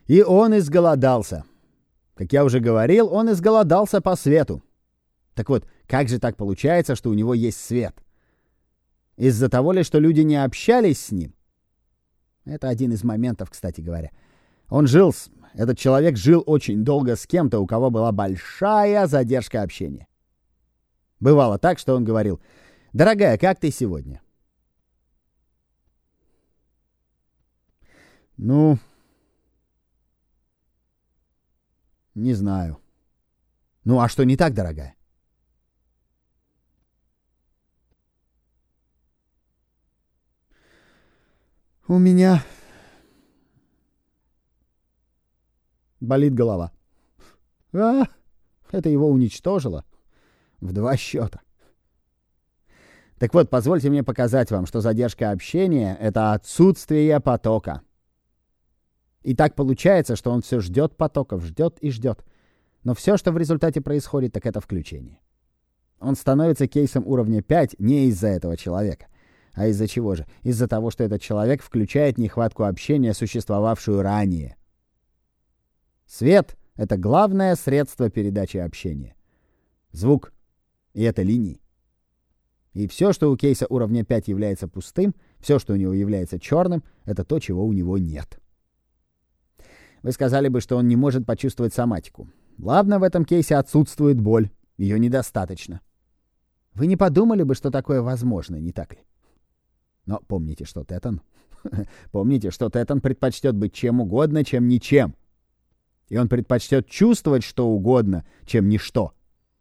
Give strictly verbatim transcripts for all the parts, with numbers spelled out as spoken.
И он изголодался. Как я уже говорил, он изголодался по свету. Так вот, как же так получается, что у него есть свет? Из-за того ли, что люди не общались с ним? Это один из моментов, кстати говоря. Он жил, с... этот человек жил очень долго с кем-то, у кого была большая задержка общения. Бывало так, что он говорил: «Дорогая, как ты сегодня?» Ну, не знаю. Ну, а что не так, дорогая? У меня болит голова. А, это его уничтожило в два счета. Так вот, позвольте мне показать вам, что задержка общения — это отсутствие потока. И так получается, что он все ждет потоков, ждет и ждет. Но все, что в результате происходит, так это включение. Он становится кейсом уровня пять не из-за этого человека. А из-за чего же? Из-за того, что этот человек включает нехватку общения, существовавшую ранее. Свет — это главное средство передачи общения. Звук — и это линии. И все, что у кейса уровня пять является пустым, все, что у него является черным, это то, чего у него нет. Вы сказали бы, что он не может почувствовать соматику. Ладно, в этом кейсе отсутствует боль. Ее недостаточно. Вы не подумали бы, что такое возможно, не так ли? Но помните, что Тетан... помните, что Тетан предпочтет быть чем угодно, чем ничем. И он предпочтет чувствовать что угодно, чем ничто.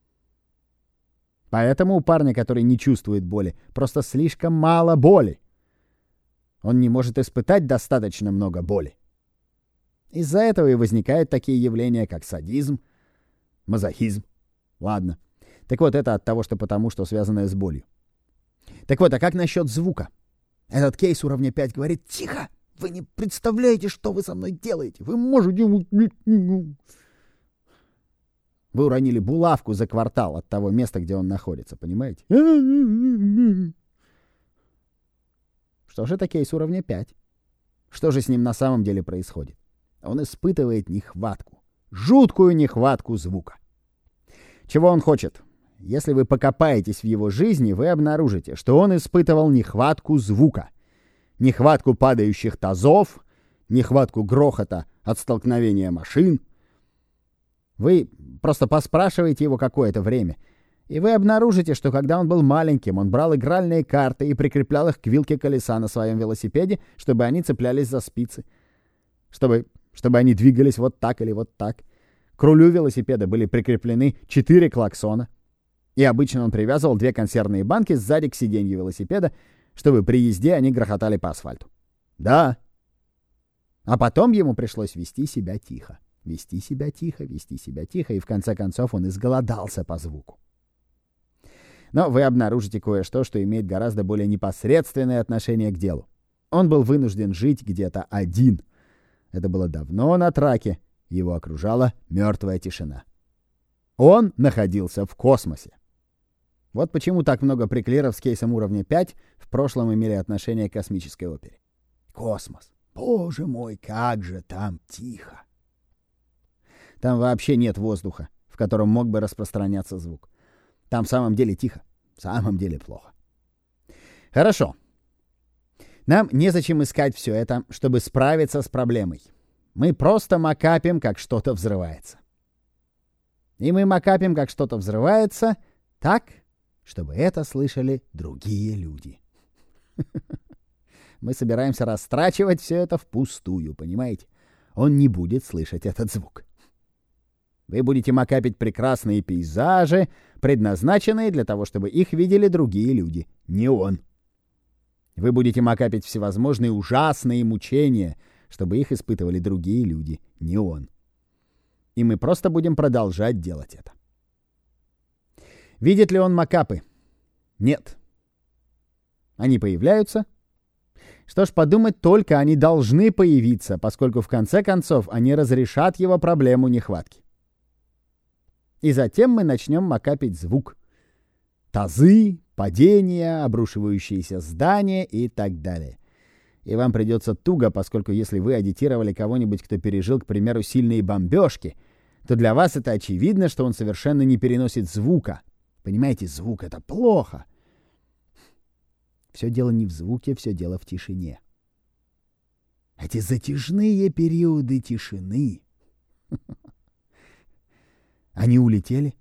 Поэтому у парня, который не чувствует боли, просто слишком мало боли. Он не может испытать достаточно много боли. Из-за этого и возникают такие явления, как садизм, мазохизм. Ладно. Так вот, это от того, что потому, что связанное с болью. Так вот, а как насчет звука? Этот кейс уровня пять говорит: «Тихо! Вы не представляете, что вы со мной делаете! Вы можете...» Вы уронили булавку за квартал от того места, где он находится, понимаете? Что же это кейс уровня пять? Что же с ним на самом деле происходит? Он испытывает нехватку, жуткую нехватку звука. Чего он хочет? Если вы покопаетесь в его жизни, вы обнаружите, что он испытывал нехватку звука, нехватку падающих тазов, нехватку грохота от столкновения машин. Вы просто поспрашиваете его какое-то время, и вы обнаружите, что когда он был маленьким, он брал игральные карты и прикреплял их к вилке колеса на своем велосипеде, чтобы они цеплялись за спицы, чтобы, чтобы они двигались вот так или вот так. К рулю велосипеда были прикреплены четыре клаксона, и обычно он привязывал две консервные банки сзади к сиденью велосипеда, чтобы при езде они грохотали по асфальту. Да. А потом ему пришлось вести себя тихо. Вести себя тихо, вести себя тихо, и в конце концов он изголодался по звуку. Но вы обнаружите кое-что, что имеет гораздо более непосредственное отношение к делу. Он был вынужден жить где-то один. Это было давно на траке, его окружала мертвая тишина. Он находился в космосе. Вот почему так много приклеров с кейсом уровня пять в прошлом имели отношение к космической опере. Космос. Боже мой, как же там тихо. Там вообще нет воздуха, в котором мог бы распространяться звук. Там в самом деле тихо, в самом деле плохо. Хорошо. Нам незачем искать все это, чтобы справиться с проблемой. Мы просто макапим, как что-то взрывается. И мы макапим, как что-то взрывается, так, чтобы это слышали другие люди. Мы собираемся растрачивать все это впустую, понимаете? Он не будет слышать этот звук. Вы будете макапить прекрасные пейзажи, предназначенные для того, чтобы их видели другие люди, не он. Вы будете макапить всевозможные ужасные мучения, чтобы их испытывали другие люди, не он. И мы просто будем продолжать делать это. Видит ли он макапы? Нет. Они появляются? Что ж, подумать только, они должны появиться, поскольку в конце концов они разрешат его проблему нехватки. И затем мы начнем макапить звук. Тазы, падения, обрушивающиеся здания и так далее. И вам придется туго, поскольку если вы агитировали кого-нибудь, кто пережил, к примеру, сильные бомбежки, то для вас это очевидно, что он совершенно не переносит звука. Понимаете, звук — это плохо. Все дело не в звуке, все дело в тишине. Эти затяжные периоды тишины. Они улетели?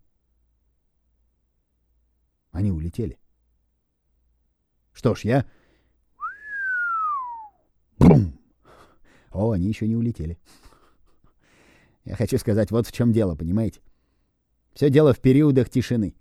Они улетели. Что ж, я... Бум! О, они еще не улетели. Я хочу сказать, вот в чем дело, понимаете? Все дело в периодах тишины.